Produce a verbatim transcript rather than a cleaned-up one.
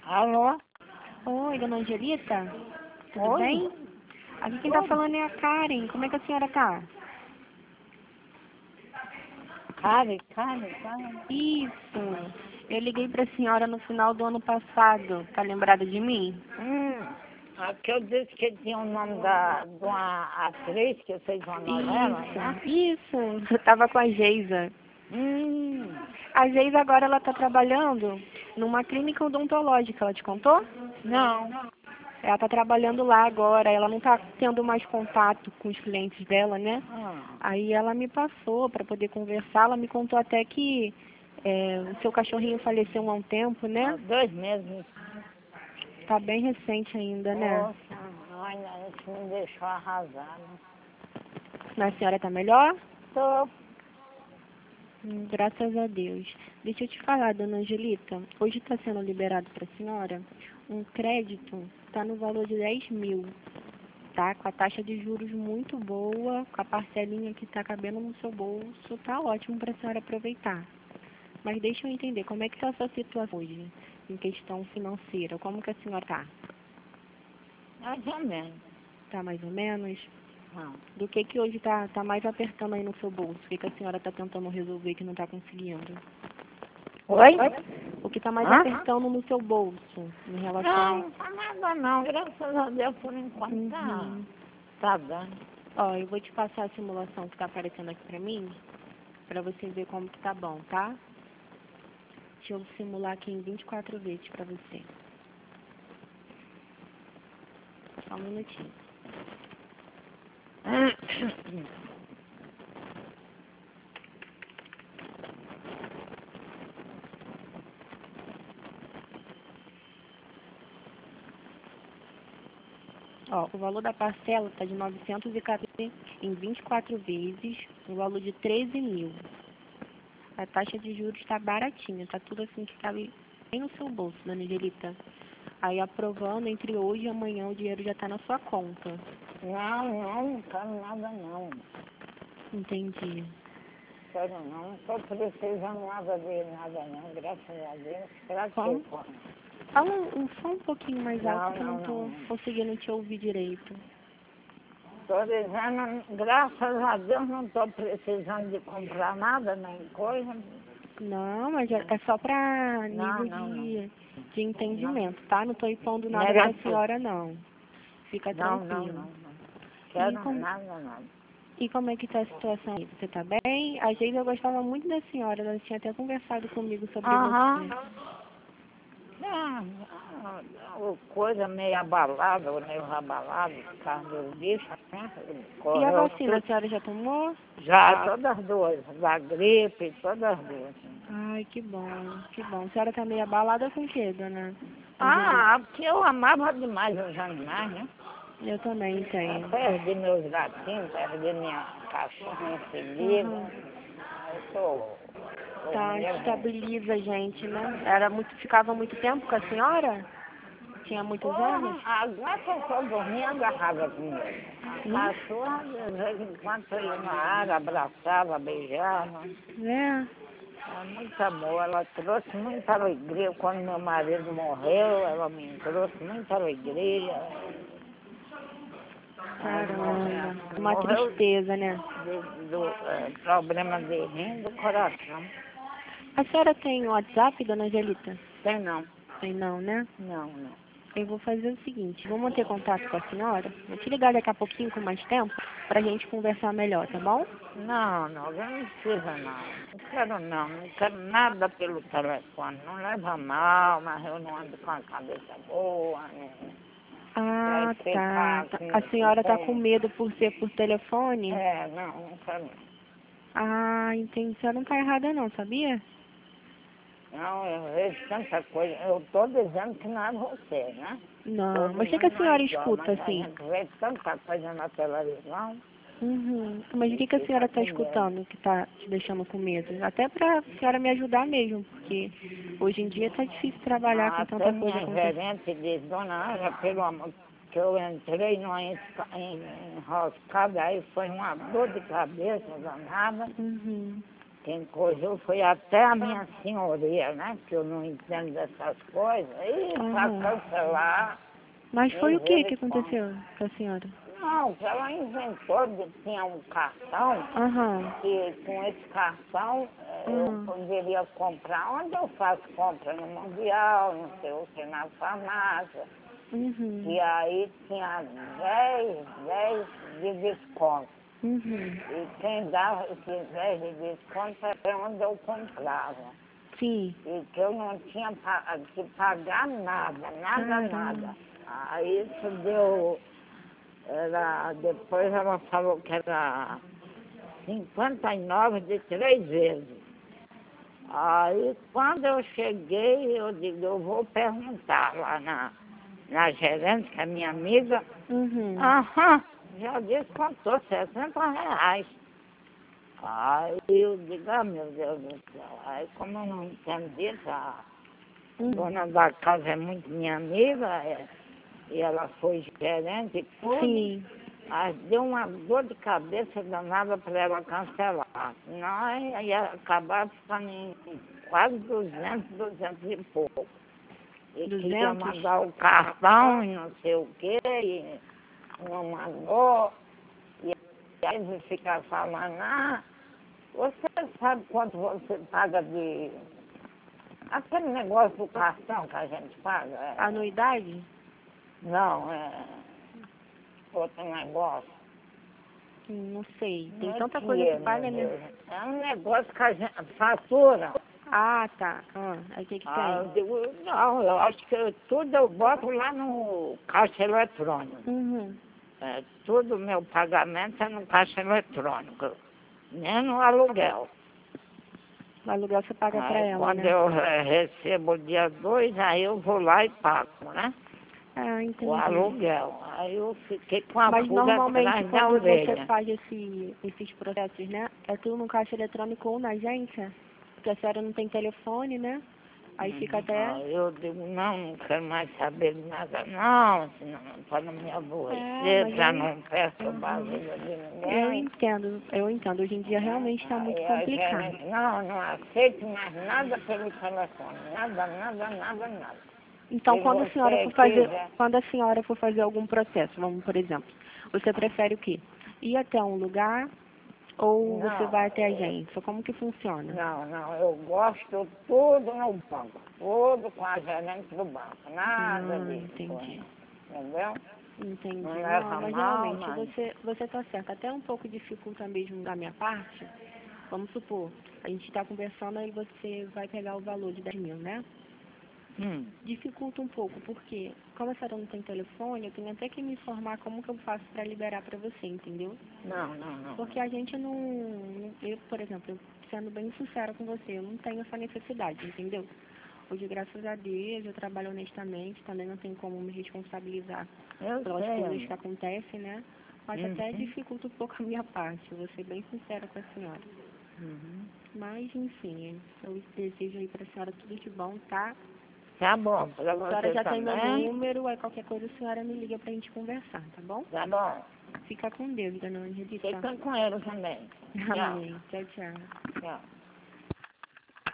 Alô? Oi, dona Angelita? Tudo Oi? bem? Aqui quem tá falando é a Karen. Como é que a senhora tá? Karen, Karen, Karen. Isso. Eu liguei pra senhora no final do ano passado. Tá lembrada de mim? Hum, aqui eu disse que tinha o nome da, de uma atriz que fez uma novela, né? Isso, isso. Eu tava com a Geisa. Hum, A Geisa agora ela tá trabalhando numa clínica odontológica, ela te contou? não. Ela tá trabalhando lá agora, ela não tá tendo mais contato com os clientes dela, né? Ah, Aí ela me passou para poder conversar, ela me contou até que é, o seu cachorrinho faleceu há um tempo, há né? dois meses. Tá bem recente ainda, né? Nossa, ai, isso me deixou arrasada. A senhora tá melhor? Tô. Hum, graças a Deus. Deixa eu te falar, dona Angelita, hoje está sendo liberado para a senhora um crédito, está no valor de dez mil, tá? Com a taxa de juros muito boa, com a parcelinha que está cabendo no seu bolso, tá ótimo para a senhora aproveitar. Mas deixa eu entender, como é que está a sua situação hoje, em questão financeira? Como que a senhora está? Mais ou menos. Tá mais ou menos? Ah. Do que que hoje está tá mais apertando aí no seu bolso? O que que a senhora está tentando resolver que não está conseguindo? Oi? O que está mais Hã? apertando no seu bolso em relação... Não, não tá nada não. Graças a Deus, por enquanto tá, Uhum. tá dando. Ó, eu vou te passar a simulação que está aparecendo aqui para mim, para você ver como que tá bom, tá? Deixa eu simular aqui em vinte e quatro vezes para você. Só um minutinho. Ó, o valor da parcela está de novecentos e quatorze em vinte e quatro vezes, o valor de treze mil. A taxa de juros está baratinha, tá tudo assim que cabe bem no seu bolso, dona Angelita. Aí aprovando, entre hoje e amanhã o dinheiro já está na sua conta. Não, não, não quero nada não. Entendi. Quero não, não estou precisando nada de nada não, graças a Deus. Graças Como? a Deus. Fala um, um som um pouquinho mais alto Não, que eu não não, estou não. conseguindo te ouvir direito. Estou dizendo, graças a Deus não estou precisando de comprar nada, nem coisa. Não, mas é é só para Não, nível não, não. de, de Não. entendimento, tá? Não estou impondo nada para a Negativo. senhora, não. Fica Não, não, tranquilo. não, não. E Quero como, nada, nada. e como é que tá a situação aí? Você tá bem? A Geisa gostava muito da senhora, ela tinha até conversado comigo sobre Aham. você. Ah, ah, ah, coisa meio abalada, meio abalada, por causa do bicho, né? E a Correu vacina, a tudo. senhora já tomou? Já, todas as duas, da gripe, todas as duas. Ai, que bom, que bom. A senhora tá meio abalada com o quê, dona Angelita? Ah, porque eu amava demais os animais, né? Eu também Eu tenho. perdi meus gatinhos, perdi minha cachorra infeliz. Uhum. Eu sou, sou Tá, mesmo. estabiliza a gente, né? Era muito, ficava muito tempo com a senhora? Tinha muitos anos? Porra, agora que eu só dormia agarrada comigo. A Hum? cachorra, de vez em quando, eu ia na área, abraçava, beijava. É. É muito amor, ela trouxe muita alegria. Quando meu marido morreu, ela me trouxe muita alegria. Ela Caramba. morreu, Uma morreu tristeza, né? de, do é, problema de rim do coração. A senhora tem WhatsApp, dona Angelita? Tem não, Tem não, né? não, não. Eu vou fazer o seguinte, vou manter contato com a senhora. Vou te ligar daqui a pouquinho com mais tempo pra gente conversar melhor, tá bom? Não, não, eu não precisa não. Não quero não, não quero nada pelo telefone. Não leva mal, mas eu não ando com a cabeça boa, né? Vai Ah, tá. ficar tá. A com, senhora tá com com... medo por ser por telefone? É, não, não quero não. Ah, entendi. A senhora não tá errada não, sabia? Não, eu vejo tanta coisa. Eu estou dizendo que não é você, né? Não, Todo mas o que que a mundo não é senhora igual, escuta, mas a assim? gente vê tanta coisa na televisão Uhum. Mas o e que que a fica senhora com está medo. escutando que está te deixando com medo? Até para a senhora me ajudar mesmo, porque hoje em dia está difícil trabalhar Não, com até tanta coisa minha acontecendo. gerente diz, dona Ângela, pelo amor, que eu entrei numa enca- en- enroscada, aí foi uma dor de cabeça danada. Uhum. Quem coisou foi até a minha senhoria, né? Que eu não entendo dessas coisas. E para Aham. cancelar... Mas foi o nem que que eles falam. aconteceu com a senhora? Não, que ela inventou de tinha um cartão, Aham. que com esse cartão eh, eu Uhum. poderia comprar onde eu faço compra no Mundial, não sei o que, na farmácia. Uhum. E aí tinha dez, dez de desconto. Uhum. E quem dava esses dez de desconto era onde eu comprava. Sim. E que eu não tinha pa- que pagar nada, nada, Caramba. nada. Aí isso deu, era, depois ela falou que era cinquenta e nove de três vezes. Aí quando eu cheguei, eu digo, eu vou perguntar lá na, na gerente, que é minha amiga. Uhum. Aham, já descontou sessenta reais. Aí eu digo, ah, meu Deus do céu. Aí como eu não entendi, a Uhum. dona da casa é muito minha amiga, é, e ela foi gerente e tudo. Sim. Aí deu uma dor de cabeça danada para ela cancelar. Não, ia acabar ficando em quase duzentos, duzentos e pouco. E queria Duzentos? mandar o cartão e não sei o quê, e não mandou. E aí você fica falando, ah, você sabe quanto você paga de... Aquele negócio do cartão que a gente paga? É... Anuidade? Não, é outro negócio. Hum, Não sei. Tem Não é tanta que coisa que é, paga, meu né? Deus. É um negócio que a gente fatura. Ah, tá. Ah, aí o que que Ah, eu tem? digo, não, eu acho que eu- tudo eu boto lá no caixa eletrônico. Uhum. É, tudo meu pagamento é no caixa eletrônico, nem no aluguel. O aluguel você paga pra Aí ela, quando né? eu eh, recebo dia dois, aí eu vou lá e pago, né? Ah, O entendi. aluguel. Aí eu fiquei com a Mas pulga normalmente atrás da quando você orelha. faz esse, esses processos, né? É tudo no caixa eletrônico ou na agência? Porque a senhora não tem telefone, né? Aí fica Uhum. até... Aí eu digo, não, não quero mais saber de nada, não, senão para não me É, aborrecer, mas para eu... não perturbar a Uhum. vida de Eu ninguém. entendo, eu entendo. Hoje em dia realmente está muito Aí a complicado. gerente, não, não aceito mais nada pelo telefone, nada, nada, nada, nada. Então, Se quando a senhora você for fazer, quiser, quando a senhora for fazer algum processo, vamos por exemplo, você prefere o quê? Ir até um lugar ou você não, vai até a eu- agência? Como que funciona? não, não, eu gosto tudo no banco, tudo com a gerente do banco, nada Ah, de entendi. coisa, entendeu? Não Entendi. Não, leva mas mal, realmente mas... você você está certo. Até um pouco dificulta mesmo da minha parte. Vamos supor, a gente está conversando e você vai pegar o valor de dez mil, né? Hum, Dificulta um pouco, porque como a senhora não tem telefone, eu tenho até que me informar como que eu faço para liberar para você, entendeu? não, não, não. Porque a gente não, eu, por exemplo, eu, sendo bem sincera com você, eu não tenho essa necessidade, entendeu? Hoje, graças a Deus, eu trabalho honestamente, também não tenho como me responsabilizar Eu pelas sei, coisas que amor. acontecem, né? Mas até Uhum, dificulta um pouco a minha parte, vou ser bem sincera com a senhora. uhum. Mas, enfim, eu desejo aí para a senhora tudo de bom, tá? Tá bom, pra A senhora você já tem meu também, número, aí qualquer coisa a senhora me liga pra gente conversar, tá bom? tá bom. Fica com Deus, dona Angelita. Fica com ele também. Tchau, Amém. Tchau, tchau. tchau.